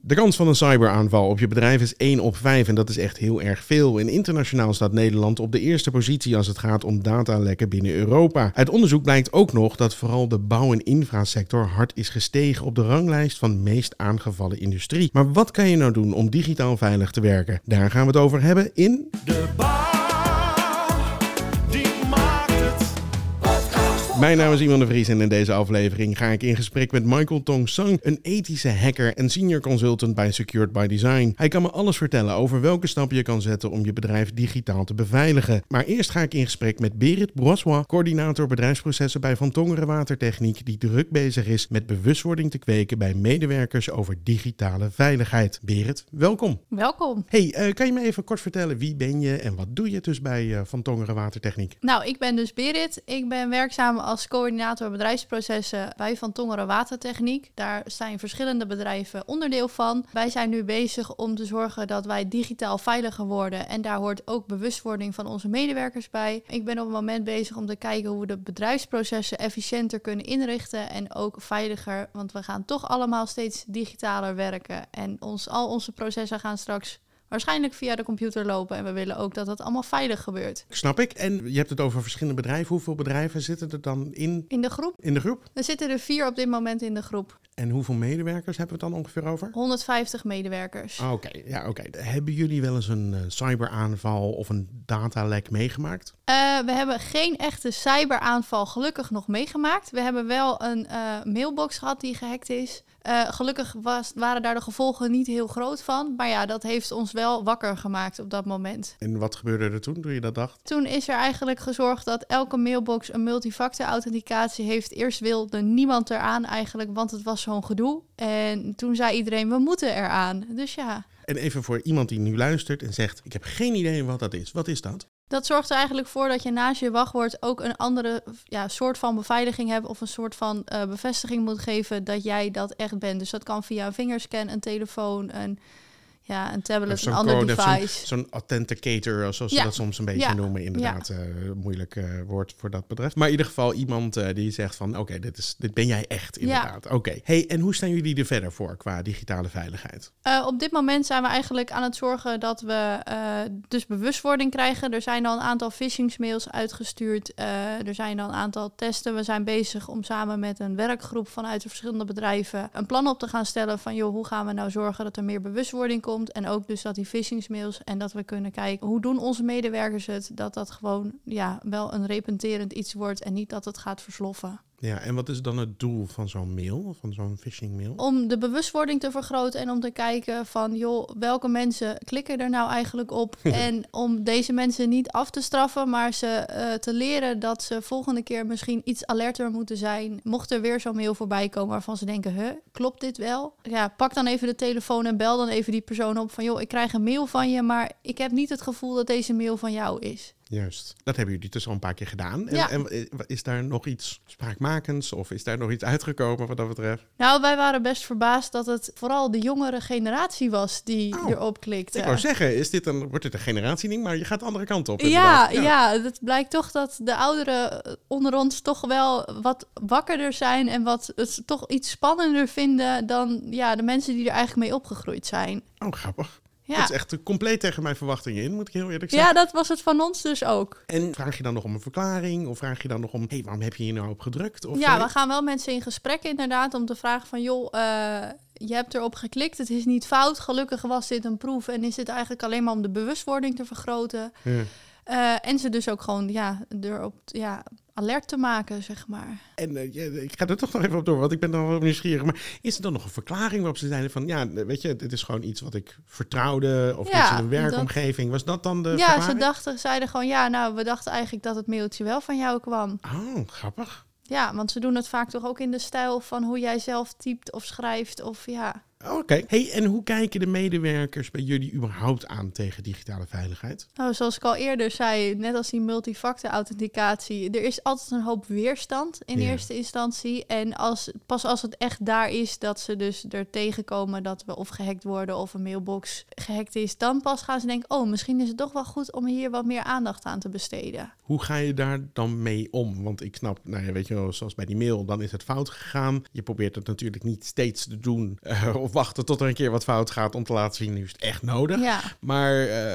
De kans van een cyberaanval op je bedrijf is 1 op 5 en dat is echt heel erg veel. En internationaal staat Nederland op de eerste positie als het gaat om datalekken binnen Europa. Uit onderzoek blijkt ook nog dat vooral de bouw- en infrasector hard is gestegen op de ranglijst van meest aangevallen industrie. Maar wat kan je nou doen om digitaal veilig te werken? Daar gaan we het over hebben in... De bouw, die maakt het. Mijn naam is Iman de Vries en in deze aflevering ga ik in gesprek met Michael Tong Sang, een ethische hacker en senior consultant bij Secured by Design. Hij kan me alles vertellen over welke stappen je kan zetten om je bedrijf digitaal te beveiligen. Maar eerst ga ik in gesprek met Berit Brossois, coördinator bedrijfsprocessen bij Van Tongeren Watertechniek, die druk bezig is met bewustwording te kweken bij medewerkers over digitale veiligheid. Berit, welkom. Welkom. Hey, kan je me even kort vertellen wie ben je en wat doe je dus bij Van Tongeren Watertechniek? Nou, ik ben dus Berit. Ik ben werkzaam als coördinator bedrijfsprocessen bij Van Tongeren Watertechniek. Daar zijn verschillende bedrijven onderdeel van. Wij zijn nu bezig om te zorgen dat wij digitaal veiliger worden. En daar hoort ook bewustwording van onze medewerkers bij. Ik ben op het moment bezig om te kijken hoe we de bedrijfsprocessen efficiënter kunnen inrichten en ook veiliger. Want we gaan toch allemaal steeds digitaler werken. En al onze processen gaan straks waarschijnlijk via de computer lopen en we willen ook dat dat allemaal veilig gebeurt. Snap ik. En je hebt het over verschillende bedrijven. Hoeveel bedrijven zitten er dan in In de groep? de groep? Er zitten er 4 op dit moment in de groep. En hoeveel medewerkers hebben we het dan ongeveer over? 150 medewerkers. Oké. Hebben jullie wel eens een cyberaanval of een datalek meegemaakt? We hebben geen echte cyberaanval gelukkig nog meegemaakt. We hebben wel een mailbox gehad die gehackt is. Gelukkig waren daar de gevolgen niet heel groot van. Maar ja, dat heeft ons wel wakker gemaakt op dat moment. En wat gebeurde er toen je dat dacht? Toen is er eigenlijk gezorgd dat elke mailbox een multifactor authenticatie heeft. Eerst wilde niemand eraan eigenlijk, want het was zo'n gedoe. En toen zei iedereen, we moeten eraan. Dus ja. En even voor iemand die nu luistert en zegt, ik heb geen idee wat dat is. Wat is dat? Dat zorgt er eigenlijk voor dat je naast je wachtwoord ook een andere soort van beveiliging hebt of een soort van bevestiging moet geven dat jij dat echt bent. Dus dat kan via een vingerscan, een telefoon, een tablet, een ander device. Zo'n authenticator, zoals ze dat soms een beetje noemen. Inderdaad, moeilijk woord voor dat bedrijf. Maar in ieder geval iemand die zegt van, oké, dit ben jij echt inderdaad. Ja. Oké. Hey, en hoe staan jullie er verder voor qua digitale veiligheid? Op dit moment zijn we eigenlijk aan het zorgen dat we dus bewustwording krijgen. Er zijn al een aantal phishingsmails uitgestuurd. Er zijn al een aantal testen. We zijn bezig om samen met een werkgroep vanuit de verschillende bedrijven een plan op te gaan stellen van, joh, hoe gaan we nou zorgen dat er meer bewustwording komt? En ook dus dat die phishingsmails en dat we kunnen kijken hoe doen onze medewerkers het, dat gewoon wel een repenterend iets wordt en niet dat het gaat versloffen. Ja, en wat is dan het doel van zo'n mail, van zo'n phishing mail? Om de bewustwording te vergroten en om te kijken van, joh, welke mensen klikken er nou eigenlijk op? En om deze mensen niet af te straffen, maar ze te leren dat ze volgende keer misschien iets alerter moeten zijn. Mocht er weer zo'n mail voorbij komen waarvan ze denken, klopt dit wel? Ja, pak dan even de telefoon en bel dan even die persoon op van, joh, ik krijg een mail van je, maar ik heb niet het gevoel dat deze mail van jou is. Juist. Dat hebben jullie dus al een paar keer gedaan. Ja. En is daar nog iets spraakmakends of is daar nog iets uitgekomen wat dat betreft? Nou, wij waren best verbaasd dat het vooral de jongere generatie was die erop klikte. Ik wou zeggen, wordt dit een generatieding, maar je gaat de andere kant op. Ja, het blijkt toch dat de ouderen onder ons toch wel wat wakkerder zijn en wat het toch iets spannender vinden dan de mensen die er eigenlijk mee opgegroeid zijn. Oh, grappig. Ja. Dat is echt compleet tegen mijn verwachtingen in, moet ik heel eerlijk zeggen. Ja, dat was het van ons dus ook. En vraag je dan nog om een verklaring? Of vraag je dan nog om, waarom heb je hier nou op gedrukt? Of, we gaan wel mensen in gesprek inderdaad om te vragen van, joh, je hebt erop geklikt, het is niet fout. Gelukkig was dit een proef en is het eigenlijk alleen maar om de bewustwording te vergroten. Ja. En ze dus ook gewoon erop alert te maken, zeg maar. En ik ga er toch nog even op door, want ik ben dan wel nieuwsgierig. Maar is er dan nog een verklaring waarop ze zeiden van, weet je, dit is gewoon iets wat ik vertrouwde of iets in een werkomgeving. Was dat dan de verklaring? Ze zeiden gewoon, we dachten eigenlijk dat het mailtje wel van jou kwam. Oh, grappig. Ja, want ze doen het vaak toch ook in de stijl van hoe jij zelf typt of schrijft of Oké. Hey, en hoe kijken de medewerkers bij jullie überhaupt aan tegen digitale veiligheid? Nou, zoals ik al eerder zei, net als die multifactor authenticatie, er is altijd een hoop weerstand in eerste instantie. En pas als het echt daar is dat ze dus er tegenkomen dat we of gehackt worden of een mailbox gehackt is, dan pas gaan ze denken, misschien is het toch wel goed om hier wat meer aandacht aan te besteden. Hoe ga je daar dan mee om? Want ik snap, nou ja, weet je wel, zoals bij die mail, dan is het fout gegaan. Je probeert het natuurlijk niet steeds te doen of wachten tot er een keer wat fout gaat om te laten zien, nu is het echt nodig. Ja. Maar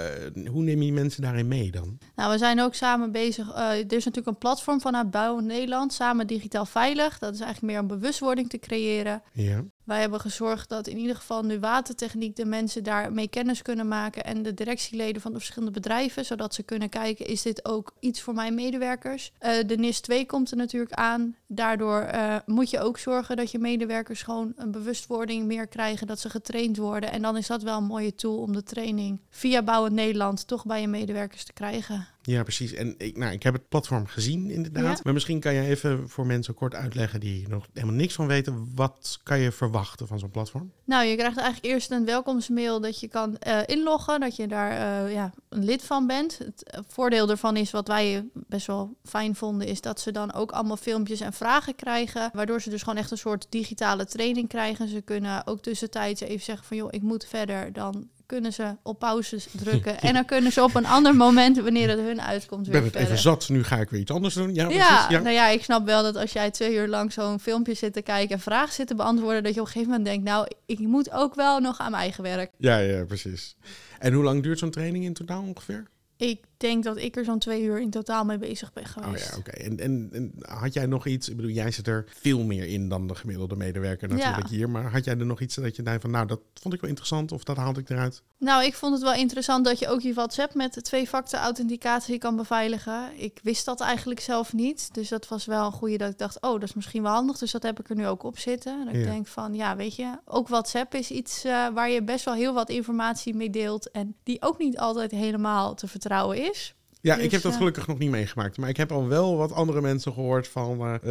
hoe neem je mensen daarin mee dan? Nou, we zijn ook samen bezig. Er is natuurlijk een platform vanuit Bouwen Nederland, Samen Digitaal Veilig. Dat is eigenlijk meer om bewustwording te creëren. Ja. Wij hebben gezorgd dat in ieder geval nu watertechniek de mensen daarmee kennis kunnen maken en de directieleden van de verschillende bedrijven, zodat ze kunnen kijken, is dit ook iets voor mijn medewerkers? De NIS 2 komt er natuurlijk aan. Daardoor moet je ook zorgen dat je medewerkers gewoon een bewustwording meer krijgen, dat ze getraind worden. En dan is dat wel een mooie tool om de training via Bouwen Nederland toch bij je medewerkers te krijgen. Ja, precies. En ik heb het platform gezien inderdaad. Ja. Maar misschien kan je even voor mensen kort uitleggen die nog helemaal niks van weten. Wat kan je verwachten van zo'n platform? Nou, je krijgt eigenlijk eerst een welkomstmail dat je kan inloggen. Dat je daar een lid van bent. Het voordeel ervan is, wat wij best wel fijn vonden, is dat ze dan ook allemaal filmpjes en vragen krijgen. Waardoor ze dus gewoon echt een soort digitale training krijgen. Ze kunnen ook tussentijds even zeggen van, joh, ik moet verder. Dan kunnen ze op pauze drukken. En dan kunnen ze op een ander moment, wanneer het hun uitkomt, weer verder. Ik ben het even zat, nu ga ik weer iets anders doen. Ja, ja, precies. Ja. Nou ja, ik snap wel dat als jij 2 uur lang zo'n filmpje zit te kijken en vragen zit te beantwoorden, dat je op een gegeven moment denkt, nou, ik moet ook wel nog aan mijn eigen werk. Ja, precies. En hoe lang duurt zo'n training in totaal ongeveer? Ik denk dat ik er zo'n 2 uur in totaal mee bezig ben geweest. Oh ja, oké. En had jij nog iets, ik bedoel, jij zit er veel meer in dan de gemiddelde medewerker natuurlijk hier, maar had jij er nog iets dat je denkt van, nou, dat vond ik wel interessant of dat haalde ik eruit? Nou, ik vond het wel interessant dat je ook je WhatsApp met 2-factor authenticatie kan beveiligen. Ik wist dat eigenlijk zelf niet, dus dat was wel een goede dat ik dacht, oh, dat is misschien wel handig, dus dat heb ik er nu ook op zitten. En ik denk van, ja, weet je, ook WhatsApp is iets waar je best wel heel wat informatie mee deelt en die ook niet altijd helemaal te vertrouwen is. Ja, dus, ik heb dat gelukkig nog niet meegemaakt. Maar ik heb al wel wat andere mensen gehoord van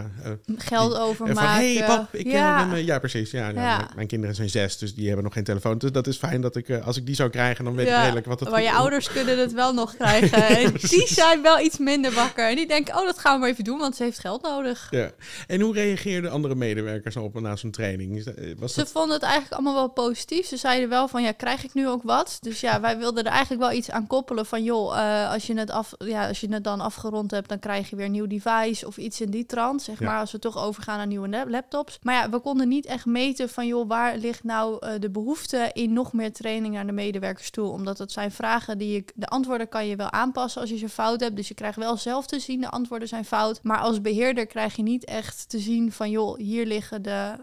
geld overmaken. Hé pap, ik ken hem. Ja, precies. Ja. Mijn kinderen zijn 6, dus die hebben nog geen telefoon. Dus dat is fijn dat ik, als ik die zou krijgen, dan weet ik redelijk wat het is. Maar je ouders kunnen het wel nog krijgen. En die zijn wel iets minder wakker. En die denken, oh, dat gaan we maar even doen, want ze heeft geld nodig. Ja. En hoe reageerden andere medewerkers op na zo'n training? Ze vonden het eigenlijk allemaal wel positief. Ze zeiden wel van, ja, krijg ik nu ook wat? Dus ja, wij wilden er eigenlijk wel iets aan koppelen van, joh, als je het dan afgerond hebt, dan krijg je weer een nieuw device of iets in die trant, zeg maar, als we toch overgaan naar nieuwe laptops. Maar ja, we konden niet echt meten van, joh, waar ligt nou de behoefte in nog meer training naar de medewerkers toe? Omdat het zijn vragen de antwoorden kan je wel aanpassen als je ze fout hebt. Dus je krijgt wel zelf te zien, de antwoorden zijn fout. Maar als beheerder krijg je niet echt te zien van, joh, hier liggen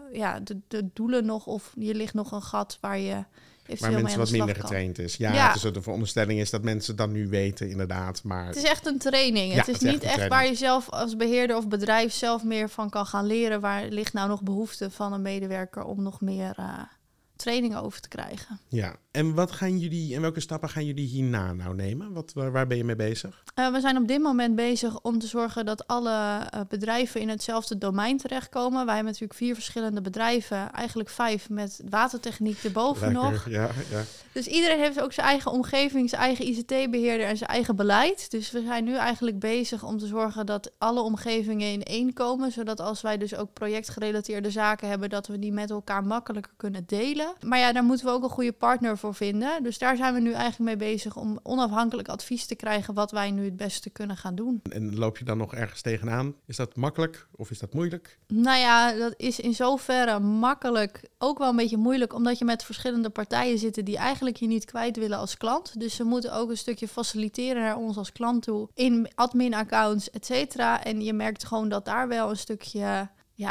de doelen nog of hier ligt nog een gat waar je waar mensen wat minder getraind is. Ja, dus de veronderstelling is dat mensen dat nu weten, inderdaad. Maar het is echt een training. Ja, het is niet echt waar je zelf als beheerder of bedrijf zelf meer van kan gaan leren. Waar ligt nou nog behoefte van een medewerker om nog meer trainingen over te krijgen. Ja, en welke stappen gaan jullie hierna nou nemen? Waar ben je mee bezig? We zijn op dit moment bezig om te zorgen dat alle bedrijven in hetzelfde domein terechtkomen. Wij hebben natuurlijk 4 verschillende bedrijven, eigenlijk 5 met watertechniek erboven nog. Ja. Dus iedereen heeft ook zijn eigen omgeving, zijn eigen ICT-beheerder en zijn eigen beleid. Dus we zijn nu eigenlijk bezig om te zorgen dat alle omgevingen in één komen. Zodat als wij dus ook projectgerelateerde zaken hebben, dat we die met elkaar makkelijker kunnen delen. Maar ja, daar moeten we ook een goede partner voor vinden. Dus daar zijn we nu eigenlijk mee bezig om onafhankelijk advies te krijgen wat wij nu het beste kunnen gaan doen. En loop je dan nog ergens tegenaan? Is dat makkelijk of is dat moeilijk? Nou ja, dat is in zoverre makkelijk, ook wel een beetje moeilijk, omdat je met verschillende partijen zit die eigenlijk je niet kwijt willen als klant. Dus ze moeten ook een stukje faciliteren naar ons als klant toe in admin-accounts, et cetera. En je merkt gewoon dat daar wel een stukje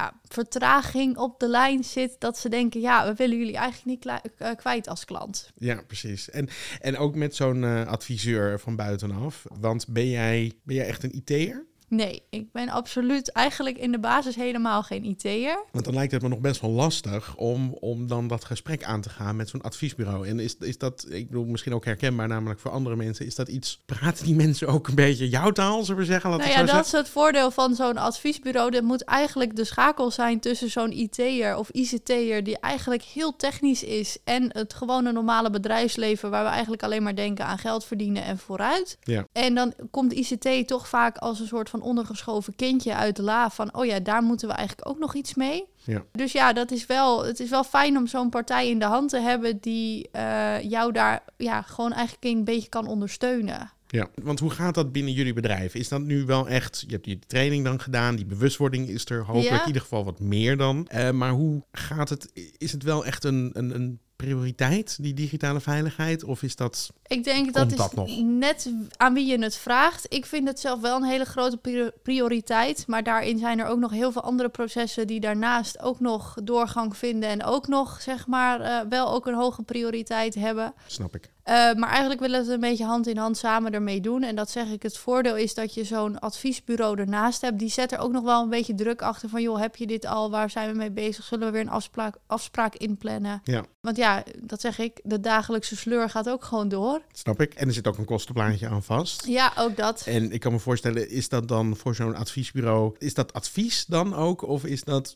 vertraging op de lijn zit, dat ze denken, we willen jullie eigenlijk niet kwijt als klant. Ja, precies. En ook met zo'n adviseur van buitenaf, want ben jij echt een IT'er? Nee, ik ben absoluut eigenlijk in de basis helemaal geen IT'er. Want dan lijkt het me nog best wel lastig om dan dat gesprek aan te gaan met zo'n adviesbureau. En is dat, ik bedoel, misschien ook herkenbaar namelijk voor andere mensen, is dat iets, praten die mensen ook een beetje jouw taal, zullen we zeggen? Dat is het voordeel van zo'n adviesbureau. Er moet eigenlijk de schakel zijn tussen zo'n IT'er of ICT'er die eigenlijk heel technisch is en het gewone normale bedrijfsleven waar we eigenlijk alleen maar denken aan geld verdienen en vooruit. Ja. En dan komt ICT toch vaak als een soort van ondergeschoven kindje uit de la van, oh ja, daar moeten we eigenlijk ook nog iets mee. Ja. Dus ja, het is wel fijn om zo'n partij in de hand te hebben die jou daar gewoon eigenlijk een beetje kan ondersteunen. Ja, want hoe gaat dat binnen jullie bedrijf? Is dat nu wel echt, je hebt die training dan gedaan, die bewustwording is er hopelijk in ieder geval wat meer dan. Maar hoe gaat het? Is het wel echt een prioriteit, die digitale veiligheid? Of is dat... Ik denk dat is net aan wie je het vraagt. Ik vind het zelf wel een hele grote prioriteit. Maar daarin zijn er ook nog heel veel andere processen die daarnaast ook nog doorgang vinden. En ook nog, zeg maar, wel ook een hoge prioriteit hebben. Snap ik. Maar eigenlijk willen we het een beetje hand in hand samen ermee doen. En dat zeg ik, het voordeel is dat je zo'n adviesbureau ernaast hebt. Die zet er ook nog wel een beetje druk achter van, joh, heb je dit al? Waar zijn we mee bezig? Zullen we weer een afspraak inplannen? Ja. Want ja, dat zeg ik, de dagelijkse sleur gaat ook gewoon door. Snap ik. En er zit ook een kostenplaatje aan vast. Ja, ook dat. En ik kan me voorstellen, is dat dan voor zo'n adviesbureau, is dat advies dan ook? Of is dat,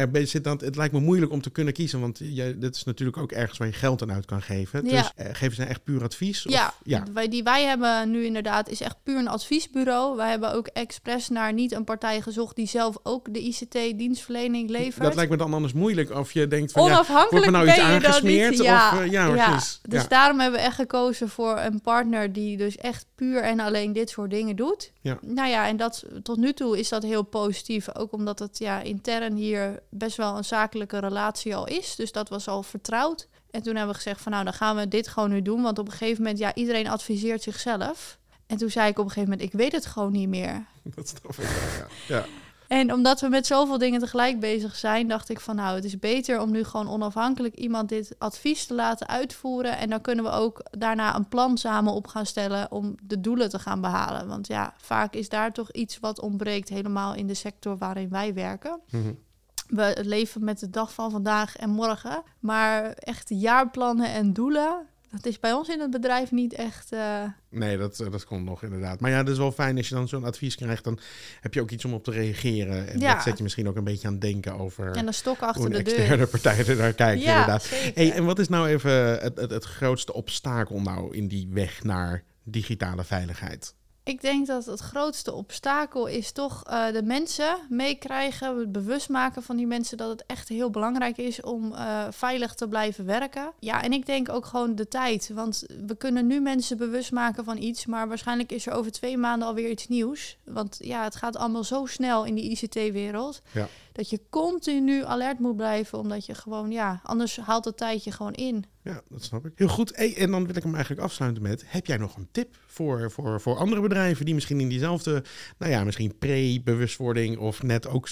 het lijkt me moeilijk om te kunnen kiezen, want dit is natuurlijk ook ergens waar je geld aan uit kan geven. Ja. Dus geven ze echt puur advies? Ja, of, ja. Die wij hebben nu inderdaad is echt puur een adviesbureau. Wij hebben ook expres naar niet een partij gezocht die zelf ook de ICT-dienstverlening levert. Dat lijkt me dan anders moeilijk of je denkt van, onafhankelijk wordt me nou iets aangesmeerd? Precies. Dus daarom hebben we echt gekozen voor een partner die dus echt puur en alleen dit soort dingen doet. Ja. Nou ja, en dat tot nu toe is dat heel positief. Ook omdat het intern hier best wel een zakelijke relatie al is. Dus dat was al vertrouwd. En toen hebben we gezegd van, nou, dan gaan we dit gewoon nu doen. Want op een gegeven moment, iedereen adviseert zichzelf. En toen zei ik op een gegeven moment, ik weet het gewoon niet meer. Dat snap ik wel, ja. En omdat we met zoveel dingen tegelijk bezig zijn, dacht ik van, nou, het is beter om nu gewoon onafhankelijk iemand dit advies te laten uitvoeren. En dan kunnen we ook daarna een plan samen op gaan stellen om de doelen te gaan behalen. Want ja, vaak is daar toch iets wat ontbreekt helemaal in de sector waarin wij werken. Mm-hmm. We leven met de dag van vandaag en morgen. Maar echt jaarplannen en doelen, dat is bij ons in het bedrijf niet echt... Nee, dat komt nog inderdaad. Maar ja, dat is wel fijn als je dan zo'n advies krijgt. Dan heb je ook iets om op te reageren. En dat zet je misschien ook een beetje aan het denken over... En een stok achter de deur. Externe partijen er naar kijken, inderdaad. Zeker. En wat is nou even het grootste obstakel nou in die weg naar digitale veiligheid? Ik denk dat het grootste obstakel is toch de mensen meekrijgen, het bewust maken van die mensen dat het echt heel belangrijk is om veilig te blijven werken. Ja, en ik denk ook gewoon de tijd, want we kunnen nu mensen bewust maken van iets, maar waarschijnlijk is er over 2 maanden alweer iets nieuws. Want ja, het gaat allemaal zo snel in die ICT-wereld, dat je continu alert moet blijven, omdat je gewoon, anders haalt het tijd je gewoon in. Ja, dat snap ik. Heel goed. En dan wil ik hem eigenlijk afsluiten met, heb jij nog een tip voor andere bedrijven die misschien in diezelfde, misschien pre-bewustwording of net ook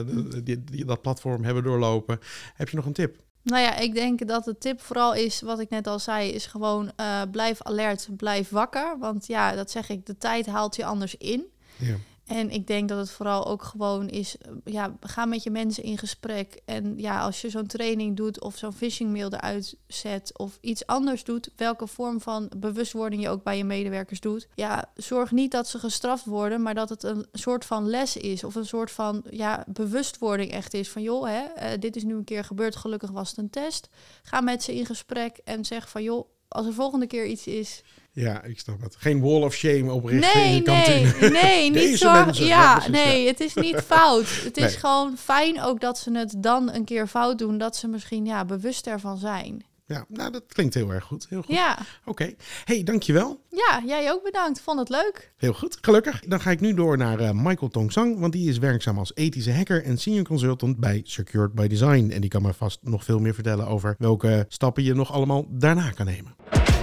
dat platform hebben doorlopen? Heb je nog een tip? Nou ja, ik denk dat de tip vooral is, wat ik net al zei, is gewoon blijf alert, blijf wakker. Want dat zeg ik, de tijd haalt je anders in. Ja. En ik denk dat het vooral ook gewoon is, ga met je mensen in gesprek. En als je zo'n training doet of zo'n phishing mail eruit zet of iets anders doet, welke vorm van bewustwording je ook bij je medewerkers doet. Zorg niet dat ze gestraft worden, maar dat het een soort van les is of een soort van bewustwording echt is. Van joh, dit is nu een keer gebeurd, gelukkig was het een test. Ga met ze in gesprek en zeg van joh, als er volgende keer iets is... Ja, ik snap het. Geen wall of shame oprichten in je kantine. Nee, niet zo. Het is niet fout. Het is gewoon fijn ook dat ze het dan een keer fout doen, dat ze misschien bewust ervan zijn. Ja, nou dat klinkt heel erg goed. Heel goed. Ja. Oké. Hey, dankjewel. Ja, jij ook bedankt. Vond het leuk. Heel goed. Gelukkig. Dan ga ik nu door naar Michael Tong Sang, want die is werkzaam als ethische hacker en senior consultant bij Secured by Design. En die kan me vast nog veel meer vertellen over welke stappen je nog allemaal daarna kan nemen.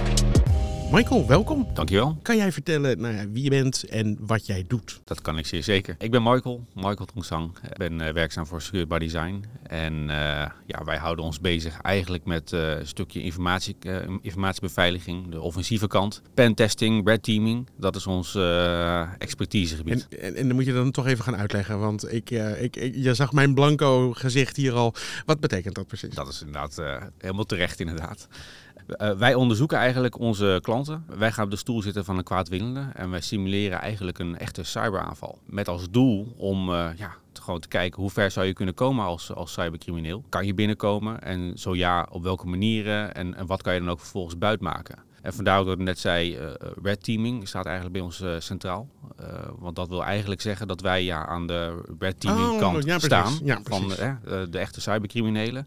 Michael, welkom. Dankjewel. Kan jij vertellen wie je bent en wat jij doet? Dat kan ik zeer zeker. Ik ben Michael Tong Sang. Ik ben werkzaam voor Secured by Design. En wij houden ons bezig eigenlijk met een stukje informatiebeveiliging, de offensieve kant. Pentesting, red teaming, dat is ons expertisegebied. En dan moet je dan toch even gaan uitleggen, want je zag mijn blanco gezicht hier al. Wat betekent dat precies? Dat is inderdaad helemaal terecht inderdaad. Wij onderzoeken eigenlijk onze klanten. Wij gaan op de stoel zitten van een kwaadwillende en wij simuleren eigenlijk een echte cyberaanval. Met als doel om gewoon te kijken hoe ver zou je kunnen komen als cybercrimineel. Kan je binnenkomen en zo ja, op welke manieren en wat kan je dan ook vervolgens buitmaken. En vandaar dat ik net zei, red teaming staat eigenlijk bij ons centraal. Want dat wil eigenlijk zeggen dat wij aan de red teaming kant staan van de echte cybercriminelen.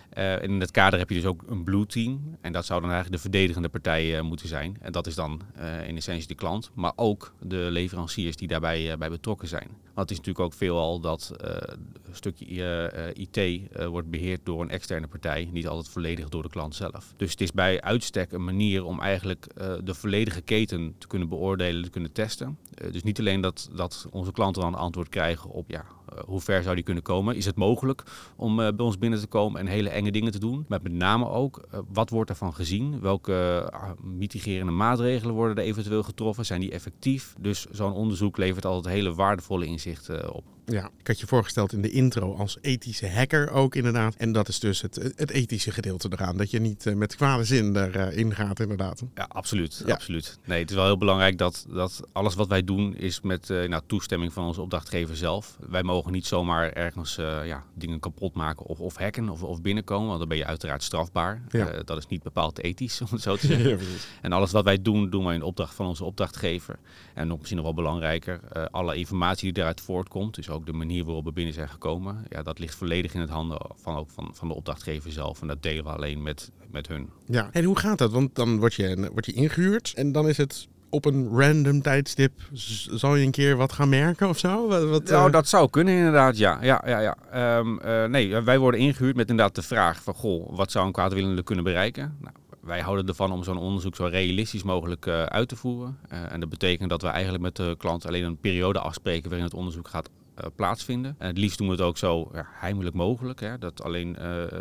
En in dat kader heb je dus ook een blue team. En dat zou dan eigenlijk de verdedigende partij moeten zijn. En dat is dan in essentie de klant, maar ook de leveranciers die daarbij bij betrokken zijn. Want het is natuurlijk ook veelal dat een stukje IT wordt beheerd door een externe partij, niet altijd volledig door de klant zelf. Dus het is bij uitstek een manier om eigenlijk de volledige keten te kunnen beoordelen, te kunnen testen. Dus niet alleen dat onze klanten dan een antwoord krijgen op hoe ver zou die kunnen komen. Is het mogelijk om bij ons binnen te komen en hele enge dingen te doen? Maar met name ook, wat wordt ervan gezien? Welke mitigerende maatregelen worden er eventueel getroffen? Zijn die effectief? Dus zo'n onderzoek levert altijd hele waardevolle inzichten op. Ja, ik had je voorgesteld in de intro als ethische hacker ook inderdaad. En dat is dus het ethische gedeelte eraan. Dat je niet met kwade zin erin gaat inderdaad. Ja, absoluut. Ja. Absoluut. Nee, het is wel heel belangrijk dat alles wat wij doen is met toestemming van onze opdrachtgever zelf. Wij mogen niet zomaar ergens dingen kapot maken of hacken of binnenkomen. Want dan ben je uiteraard strafbaar. Ja. Dat is niet bepaald ethisch, om het zo te zeggen. Ja, en alles wat wij doen we in opdracht van onze opdrachtgever. En nog misschien nog wel belangrijker, alle informatie die daaruit voortkomt, dus ook de manier waarop we binnen zijn gekomen, dat ligt volledig in het handen van de opdrachtgever zelf. En dat delen we alleen met hun. Ja, en hoe gaat dat? Want dan word je ingehuurd en dan is het op een random tijdstip, zal je een keer wat gaan merken of zo? Nou, dat zou kunnen inderdaad, ja. Wij worden ingehuurd met inderdaad de vraag van, wat zou een kwaadwillende kunnen bereiken? Nou, wij houden ervan om zo'n onderzoek zo realistisch mogelijk uit te voeren. En dat betekent dat we eigenlijk met de klant alleen een periode afspreken waarin het onderzoek gaat plaatsvinden. En het liefst doen we het ook zo heimelijk mogelijk. Hè, dat alleen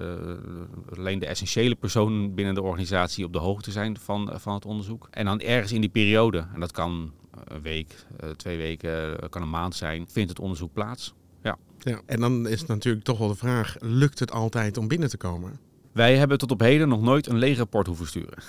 de essentiële personen binnen de organisatie op de hoogte zijn van het onderzoek. En dan ergens in die periode, en dat kan een week, 2 weken, kan een maand zijn, vindt het onderzoek plaats. Ja, en dan is het natuurlijk toch wel de vraag, lukt het altijd om binnen te komen? Wij hebben tot op heden nog nooit een leeg rapport hoeven sturen.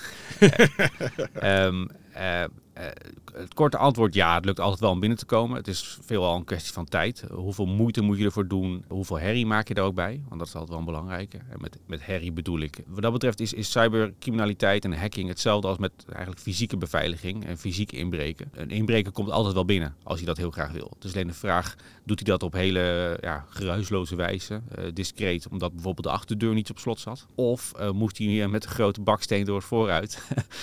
Het korte antwoord, het lukt altijd wel om binnen te komen. Het is veelal een kwestie van tijd. Hoeveel moeite moet je ervoor doen? Hoeveel herrie maak je er ook bij? Want dat is altijd wel een belangrijke. En met herrie bedoel ik. Wat dat betreft is cybercriminaliteit en hacking hetzelfde als met eigenlijk fysieke beveiliging en fysiek inbreken. Een inbreker komt altijd wel binnen als hij dat heel graag wil. Dus alleen de vraag, doet hij dat op hele geruisloze wijze, discreet, omdat bijvoorbeeld de achterdeur niet op slot zat? Of moest hij met een grote baksteen door het vooruit?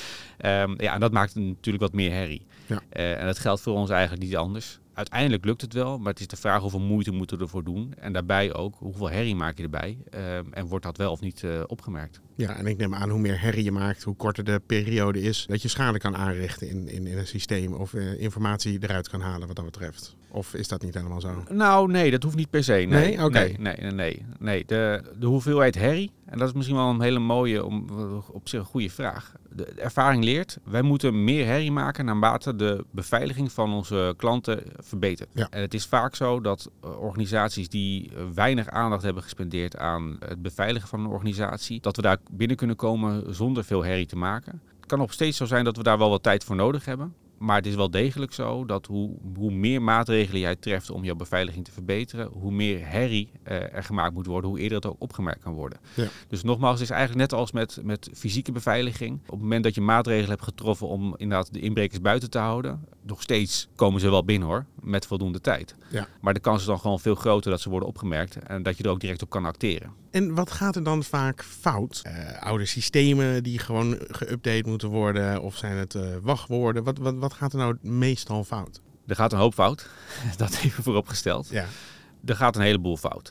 En dat maakt natuurlijk wat meer herrie. Ja. En dat geldt voor ons eigenlijk niet anders. Uiteindelijk lukt het wel, maar het is de vraag hoeveel moeite moeten we ervoor doen. En daarbij ook, hoeveel herrie maak je erbij? En wordt dat wel of niet opgemerkt? Ja, en ik neem aan, hoe meer herrie je maakt, hoe korter de periode is, dat je schade kan aanrichten in een systeem of informatie eruit kan halen wat dat betreft. Of is dat niet helemaal zo? Nou, nee, dat hoeft niet per se. Nee? Oké. Nee. De hoeveelheid herrie, en dat is misschien wel een hele mooie, op zich een goede vraag. De ervaring leert, wij moeten meer herrie maken naarmate de beveiliging van onze klanten verbetert. Ja. En het is vaak zo dat organisaties die weinig aandacht hebben gespendeerd aan het beveiligen van een organisatie, dat we daar binnen kunnen komen zonder veel herrie te maken. Het kan nog steeds zo zijn dat we daar wel wat tijd voor nodig hebben. Maar het is wel degelijk zo dat hoe meer maatregelen jij treft om jouw beveiliging te verbeteren, hoe meer herrie er gemaakt moet worden, hoe eerder het ook opgemerkt kan worden. Ja. Dus nogmaals, het is eigenlijk net als met fysieke beveiliging. Op het moment dat je maatregelen hebt getroffen om inderdaad de inbrekers buiten te houden, nog steeds komen ze wel binnen hoor, met voldoende tijd. Ja. Maar de kans is dan gewoon veel groter dat ze worden opgemerkt en dat je er ook direct op kan acteren. En wat gaat er dan vaak fout? Oude systemen die gewoon geüpdate moeten worden of zijn het wachtwoorden? Wat gaat er nou meestal fout? Er gaat een hoop fout, dat even vooropgesteld. Ja. Er gaat een heleboel fout.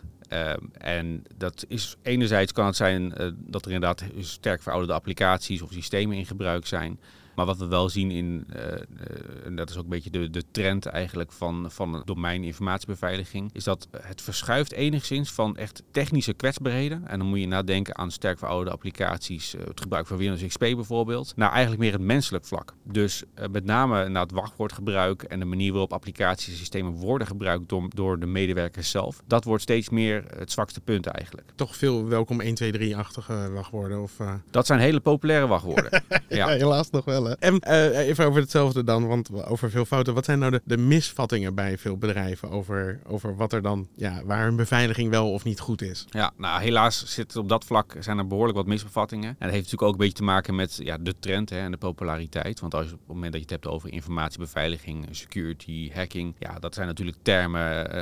En dat is enerzijds kan het zijn dat er inderdaad sterk verouderde applicaties of systemen in gebruik zijn. Maar wat we wel zien en dat is ook een beetje de trend eigenlijk van het domein informatiebeveiliging, is dat het verschuift enigszins van echt technische kwetsbaarheden. En dan moet je nadenken aan sterk verouderde applicaties, het gebruik van Windows XP bijvoorbeeld, naar eigenlijk meer het menselijk vlak. Dus met name naar het wachtwoordgebruik en de manier waarop applicaties en systemen worden gebruikt door de medewerkers zelf. Dat wordt steeds meer het zwakste punt eigenlijk. Toch veel welkom 1, 2, 3-achtige wachtwoorden? Dat zijn hele populaire wachtwoorden. Ja, helaas nog wel. stellen. En even over hetzelfde dan, want over veel fouten. Wat zijn nou de misvattingen bij veel bedrijven over wat er dan, waar hun beveiliging wel of niet goed is? Ja, nou helaas zit op dat vlak zijn er behoorlijk wat misbevattingen. En dat heeft natuurlijk ook een beetje te maken met de trend en de populariteit. Want als je, op het moment dat je het hebt over informatiebeveiliging, security, hacking, dat zijn natuurlijk termen.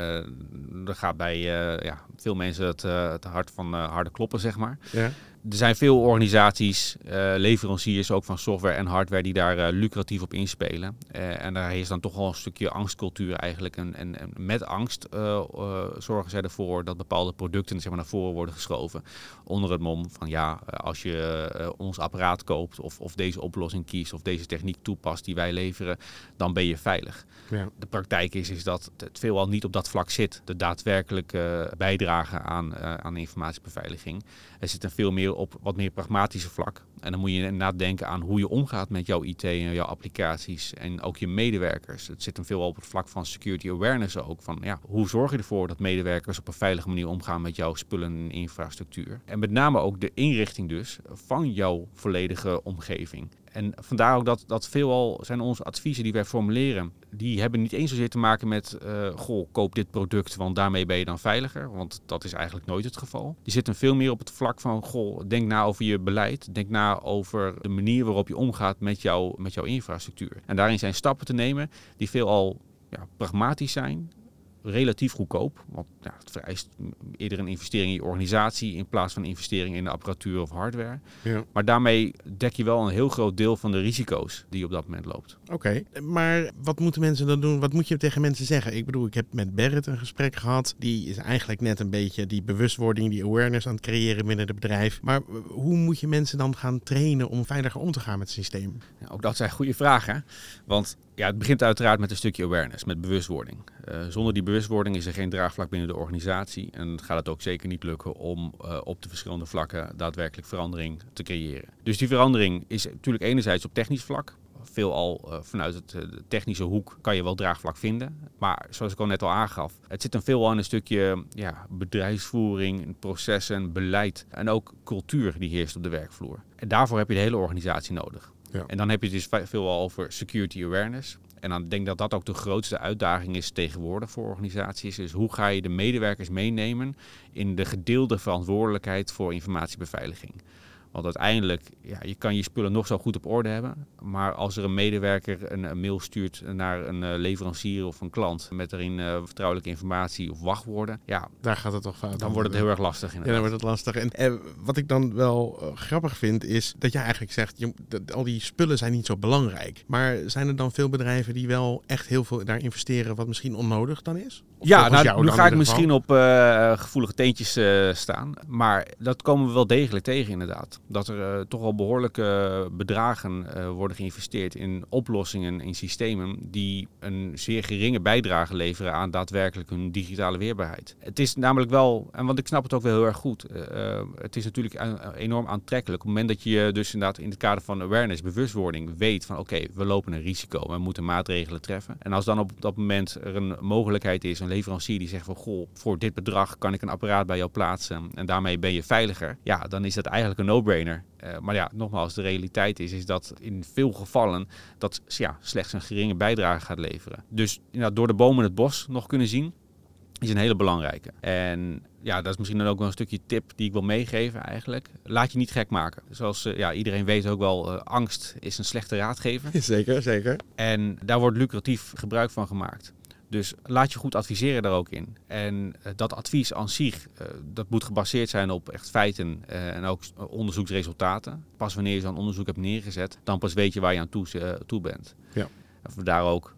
Er gaat bij veel mensen het hart van harde kloppen, zeg maar. Ja. Er zijn veel organisaties, leveranciers ook van software en hardware die daar lucratief op inspelen. En daar is dan toch wel een stukje angstcultuur eigenlijk. En met angst zorgen zij ervoor dat bepaalde producten naar voren worden geschoven. Onder het mom van als je ons apparaat koopt of deze oplossing kiest of deze techniek toepast die wij leveren, dan ben je veilig. Ja. De praktijk is dat het veelal niet op dat vlak zit. De daadwerkelijke bijdrage aan informatiebeveiliging. Er zit een veel meer op wat meer pragmatische vlak. En dan moet je inderdaad denken aan hoe je omgaat met jouw IT en jouw applicaties en ook je medewerkers. Het zit hem veel op het vlak van security awareness ook. Van hoe zorg je ervoor dat medewerkers op een veilige manier omgaan met jouw spullen en infrastructuur. En met name ook de inrichting dus van jouw volledige omgeving. En vandaar ook dat veelal zijn onze adviezen die wij formuleren, die hebben niet eens zozeer te maken met koop dit product, want daarmee ben je dan veiliger. Want dat is eigenlijk nooit het geval. Die zitten veel meer op het vlak van, denk na over je beleid. Denk na over de manier waarop je omgaat met jouw infrastructuur. En daarin zijn stappen te nemen die veelal pragmatisch zijn. Relatief goedkoop, want het vereist eerder een investering in je organisatie in plaats van een investering in de apparatuur of hardware. Ja. Maar daarmee dek je wel een heel groot deel van de risico's die je op dat moment loopt. Oké, maar wat moeten mensen dan doen? Wat moet je tegen mensen zeggen? Ik bedoel, ik heb met Berit een gesprek gehad. Die is eigenlijk net een beetje die bewustwording, die awareness aan het creëren binnen het bedrijf. Maar hoe moet je mensen dan gaan trainen om veiliger om te gaan met het systeem? Ja, ook dat zijn goede vragen. Want het begint uiteraard met een stukje awareness, met bewustwording. Zonder die bewustwording is er geen draagvlak binnen de organisatie. En gaat het ook zeker niet lukken om op de verschillende vlakken daadwerkelijk verandering te creëren. Dus die verandering is natuurlijk enerzijds op technisch vlak. Veelal vanuit de technische hoek kan je wel draagvlak vinden. Maar zoals ik al net al aangaf, het zit dan veelal in een stukje bedrijfsvoering, processen, beleid en ook cultuur die heerst op de werkvloer. En daarvoor heb je de hele organisatie nodig. Ja. En dan heb je het dus veelal over security awareness. En dan denk ik dat ook de grootste uitdaging is tegenwoordig voor organisaties. Dus hoe ga je de medewerkers meenemen in de gedeelde verantwoordelijkheid voor informatiebeveiliging? Want uiteindelijk, je kan je spullen nog zo goed op orde hebben. Maar als er een medewerker een mail stuurt naar een leverancier of een klant met daarin vertrouwelijke informatie of wachtwoorden. Daar gaat het toch fout. Dan wordt het heel erg lastig inderdaad. Ja, dan wordt het lastig. En wat ik dan wel grappig vind is dat jij eigenlijk zegt, al die spullen zijn niet zo belangrijk. Maar zijn er dan veel bedrijven die wel echt heel veel daar investeren wat misschien onnodig dan is? Of nu ga ik misschien op gevoelige teentjes staan. Maar dat komen we wel degelijk tegen inderdaad. Dat er toch wel behoorlijke bedragen worden geïnvesteerd in oplossingen, in systemen die een zeer geringe bijdrage leveren aan daadwerkelijk hun digitale weerbaarheid. Het is namelijk wel, en want ik snap het ook wel heel erg goed, het is natuurlijk enorm aantrekkelijk. Op het moment dat je dus inderdaad in het kader van awareness, bewustwording, weet van oké, we lopen een risico, we moeten maatregelen treffen. En als dan op dat moment er een mogelijkheid is, een leverancier die zegt van voor dit bedrag kan ik een apparaat bij jou plaatsen en daarmee ben je veiliger. Dan is dat eigenlijk een no-brainer. Maar nogmaals, de realiteit is dat in veel gevallen dat slechts een geringe bijdrage gaat leveren. Dus door de bomen het bos nog kunnen zien, is een hele belangrijke. En dat is misschien dan ook wel een stukje tip die ik wil meegeven eigenlijk. Laat je niet gek maken. Zoals iedereen weet ook wel, angst is een slechte raadgever. Zeker, zeker. En daar wordt lucratief gebruik van gemaakt. Dus laat je goed adviseren daar ook in. En dat advies aan zich, dat moet gebaseerd zijn op echt feiten en ook onderzoeksresultaten. Pas wanneer je zo'n onderzoek hebt neergezet, dan pas weet je waar je aan toe bent. Ja. En vandaar ook,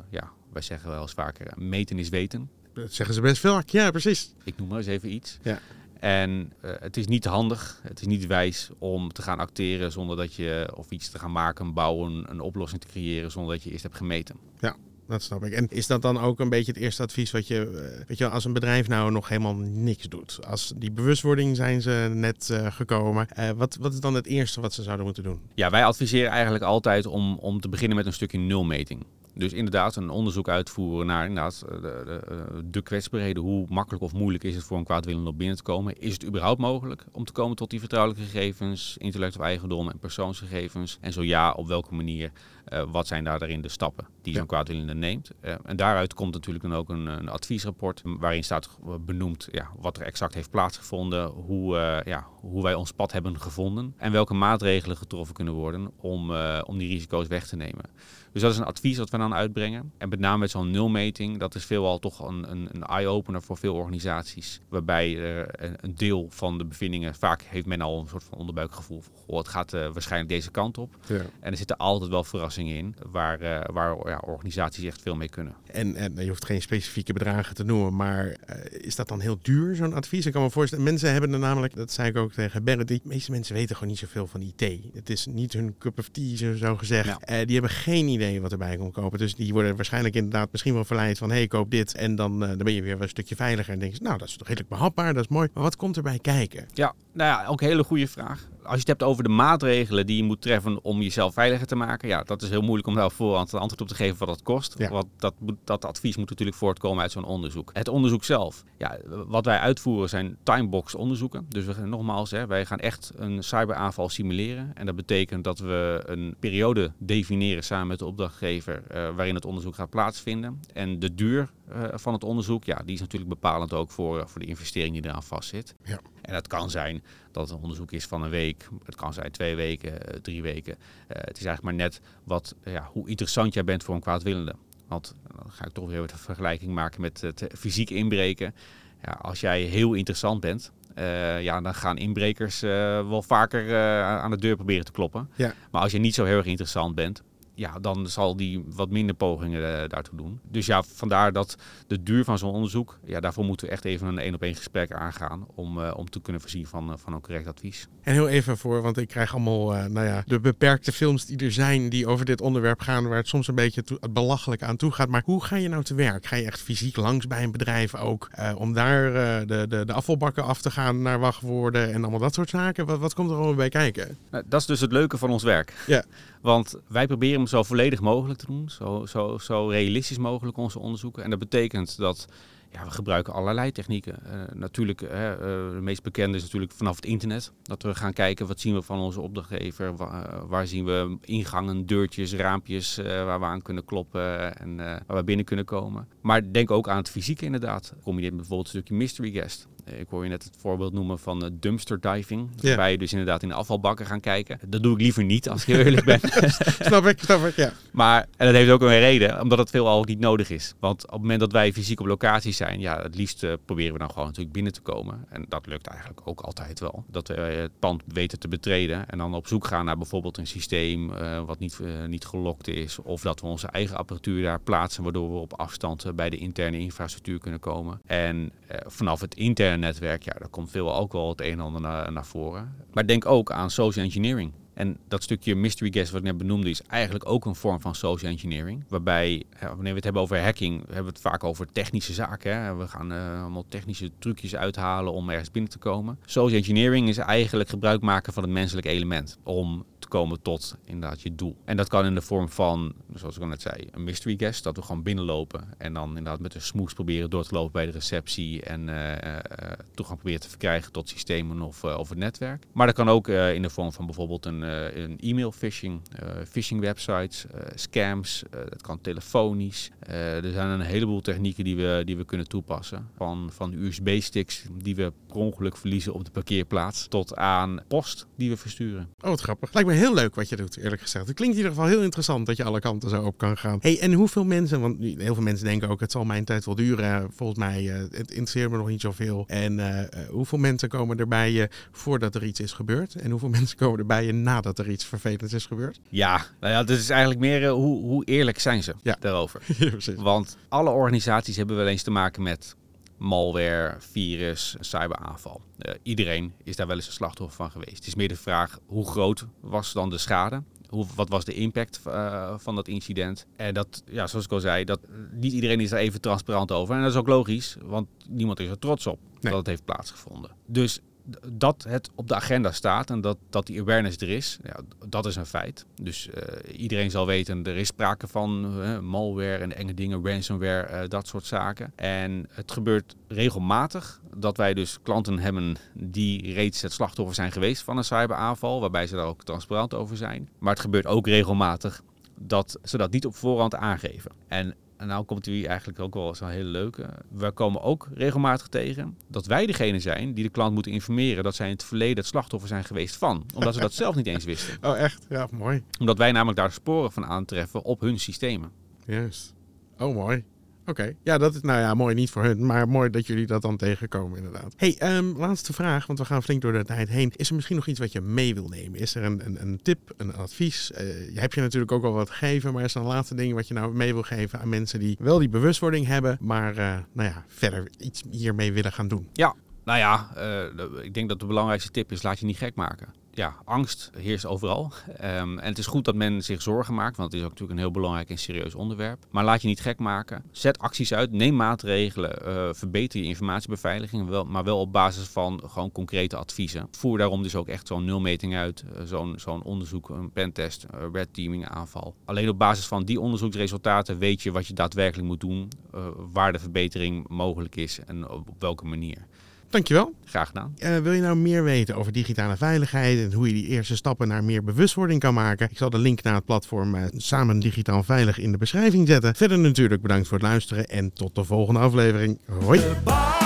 wij zeggen wel eens vaker, meten is weten. Dat zeggen ze best vaak, ja precies. Ik noem maar eens even iets. Ja. En het is niet handig, het is niet wijs om te gaan acteren zonder dat je, of iets te gaan maken, bouwen, een oplossing te creëren zonder dat je eerst hebt gemeten. Ja. dat snap ik. En is dat dan ook een beetje het eerste advies wat weet je, als een bedrijf nou nog helemaal niks doet? Als die bewustwording zijn ze net gekomen. Wat is dan het eerste wat ze zouden moeten doen? Ja, wij adviseren eigenlijk altijd om te beginnen met een stukje nulmeting. Dus inderdaad een onderzoek uitvoeren naar inderdaad de kwetsbaarheden. Hoe makkelijk of moeilijk is het voor een kwaadwillende om binnen te komen? Is het überhaupt mogelijk om te komen tot die vertrouwelijke gegevens, intellectuele eigendom en persoonsgegevens? En zo ja, op welke manier? Wat zijn daarin de stappen die zo'n kwaadwillende neemt? En daaruit komt natuurlijk dan ook een adviesrapport waarin staat benoemd wat er exact heeft plaatsgevonden, hoe wij ons pad hebben gevonden en welke maatregelen getroffen kunnen worden om die risico's weg te nemen. Dus dat is een advies dat we dan uitbrengen. En met name met zo'n nulmeting, dat is veelal toch een eye-opener voor veel organisaties. Waarbij een deel van de bevindingen, vaak heeft men al een soort van onderbuikgevoel. Het gaat waarschijnlijk deze kant op. Ja. En er zitten altijd wel verrassingen in waar organisaties echt veel mee kunnen. En je hoeft geen specifieke bedragen te noemen, maar is dat dan heel duur, zo'n advies? Ik kan me voorstellen, mensen hebben er namelijk, dat zei ik ook tegen Berrit, de meeste mensen weten gewoon niet zoveel van IT. Het is niet hun cup of tea, zo gezegd. Ja. Die hebben geen idee wat erbij komt kopen. Dus die worden waarschijnlijk inderdaad misschien wel verleid van hey, koop dit. En dan ben je weer een stukje veiliger. En denk je, nou, dat is toch redelijk behapbaar, dat is mooi. Maar wat komt erbij kijken? Ja, nou ja, ook een hele goede vraag. Als je het hebt over de maatregelen die je moet treffen om jezelf veiliger te maken. Ja, dat is heel moeilijk om daar op voorhand een antwoord op te geven wat dat kost. Ja. Want dat advies moet natuurlijk voortkomen uit zo'n onderzoek. Het onderzoek zelf. Ja, wat wij uitvoeren zijn timebox onderzoeken. Dus wij gaan echt een cyberaanval simuleren. En dat betekent dat we een periode definiëren samen met de opdrachtgever waarin het onderzoek gaat plaatsvinden. En de duur van het onderzoek, ja, die is natuurlijk bepalend ook voor de investering die eraan vastzit. Ja. En dat kan zijn dat het een onderzoek is van een week. Het kan zijn 2 weken, 3 weken. Het is eigenlijk maar net hoe interessant jij bent voor een kwaadwillende. Want dan ga ik toch weer een vergelijking maken met het fysiek inbreken. Ja, als jij heel interessant bent, dan gaan inbrekers wel vaker aan de deur proberen te kloppen. Ja. Maar als je niet zo heel erg interessant bent, ja, dan zal die wat minder pogingen daartoe doen. Dus ja, vandaar dat de duur van zo'n onderzoek, ja, daarvoor moeten we echt even een 1-op-1 gesprek aangaan om te kunnen voorzien van een correct advies. En heel even want ik krijg allemaal de beperkte films die er zijn die over dit onderwerp gaan, waar het soms een beetje belachelijk aan toe gaat. Maar hoe ga je nou te werk? Ga je echt fysiek langs bij een bedrijf ook om daar de afvalbakken af te gaan naar wachtwoorden en allemaal dat soort zaken? Wat komt er allemaal bij kijken? Dat is dus het leuke van ons werk. Ja. Want wij proberen hem zo volledig mogelijk te doen, zo realistisch mogelijk onze onderzoeken. En dat betekent dat we gebruiken allerlei technieken. Natuurlijk, de meest bekende is natuurlijk vanaf het internet. Dat we gaan kijken, wat zien we van onze opdrachtgever? Waar zien we ingangen, deurtjes, raampjes waar we aan kunnen kloppen en waar we binnen kunnen komen. Maar denk ook aan het fysieke inderdaad. Combineer met bijvoorbeeld een stukje mystery guest. Ik hoor je net het voorbeeld noemen van dumpster diving. Waarbij je dus inderdaad in de afvalbakken gaan kijken. Dat doe ik liever niet, als ik heel eerlijk ben. Snap ik, ja. Maar, en dat heeft ook een reden, omdat het veelal niet nodig is. Want op het moment dat wij fysiek op locatie zijn, ja, het liefst proberen we dan gewoon natuurlijk binnen te komen. En dat lukt eigenlijk ook altijd wel. Dat we het pand weten te betreden en dan op zoek gaan naar bijvoorbeeld een systeem wat niet gelokt is. Of dat we onze eigen apparatuur daar plaatsen, waardoor we op afstand bij de interne infrastructuur kunnen komen. En vanaf het interne netwerk, ja, daar komt veel ook wel het een en ander naar voren. Maar denk ook aan social engineering. En dat stukje mystery guest wat ik net benoemde is eigenlijk ook een vorm van social engineering. Waarbij, wanneer we het hebben over hacking, hebben we het vaak over technische zaken. Hè. We gaan allemaal technische trucjes uithalen om ergens binnen te komen. Social engineering is eigenlijk gebruik maken van het menselijk element om te komen tot inderdaad je doel. En dat kan in de vorm van, zoals ik al net zei, een mystery guest. Dat we gewoon binnenlopen en dan inderdaad met een smoes proberen door te lopen bij de receptie en toegang proberen te verkrijgen tot systemen of het netwerk. Maar dat kan ook in de vorm van bijvoorbeeld een e-mail phishing, phishing websites, scams. Dat kan telefonisch. Er zijn een heleboel technieken die we kunnen toepassen. Van USB-sticks die we per ongeluk verliezen op de parkeerplaats tot aan post die we versturen. Oh, wat grappig. Lijkt me heel leuk wat je doet, eerlijk gezegd. Het klinkt in ieder geval heel interessant dat je alle kanten zo op kan gaan. Hey, en hoeveel mensen, want heel veel mensen denken ook het zal mijn tijd wel duren. Volgens mij, het interesseert me nog niet zoveel. En hoeveel mensen komen er bij je voordat er iets is gebeurd? En hoeveel mensen komen er bij je nadat er iets vervelends is gebeurd? Ja, nou ja, dat is eigenlijk meer hoe eerlijk zijn ze daarover. Ja, precies. Want alle organisaties hebben wel eens te maken met malware, virus, cyberaanval. Iedereen is daar wel eens een slachtoffer van geweest. Het is meer de vraag, hoe groot was dan de schade? Wat was de impact van dat incident? En dat, ja, zoals ik al zei, niet iedereen is daar even transparant over. En dat is ook logisch, want niemand is er trots op dat het heeft plaatsgevonden. Dus dat het op de agenda staat en dat die awareness er is, ja, dat is een feit. Dus iedereen zal weten, er is sprake van malware en enge dingen, ransomware, dat soort zaken. En het gebeurt regelmatig dat wij dus klanten hebben die reeds het slachtoffer zijn geweest van een cyberaanval, waarbij ze daar ook transparant over zijn. Maar het gebeurt ook regelmatig dat ze dat niet op voorhand aangeven. En nou komt hier eigenlijk ook wel zo'n hele leuke. We komen ook regelmatig tegen dat wij degene zijn die de klant moeten informeren dat zij in het verleden het slachtoffer zijn geweest van. Omdat ze dat zelf niet eens wisten. Oh echt? Ja, mooi. Omdat wij namelijk daar sporen van aantreffen op hun systemen. Juist. Oh, mooi. Oké. Ja, dat is mooi niet voor hun, maar mooi dat jullie dat dan tegenkomen inderdaad. Hey, laatste vraag, want we gaan flink door de tijd heen. Is er misschien nog iets wat je mee wil nemen? Is er een tip, een advies? Je hebt je natuurlijk ook al wat gegeven, maar is er een laatste ding wat je nou mee wil geven aan mensen die wel die bewustwording hebben, maar verder iets hiermee willen gaan doen? Ja, ik denk dat de belangrijkste tip is, laat je niet gek maken. Ja, angst heerst overal. En het is goed dat men zich zorgen maakt, want het is ook natuurlijk een heel belangrijk en serieus onderwerp. Maar laat je niet gek maken. Zet acties uit, neem maatregelen, verbeter je informatiebeveiliging, maar wel op basis van gewoon concrete adviezen. Voer daarom dus ook echt zo'n nulmeting uit, zo'n onderzoek, een pentest, red teaming aanval. Alleen op basis van die onderzoeksresultaten weet je wat je daadwerkelijk moet doen, waar de verbetering mogelijk is en op welke manier. Dankjewel. Graag gedaan. Wil je nou meer weten over digitale veiligheid en hoe je die eerste stappen naar meer bewustwording kan maken? Ik zal de link naar het platform Samen Digitaal Veilig in de beschrijving zetten. Verder natuurlijk bedankt voor het luisteren en tot de volgende aflevering. Hoi!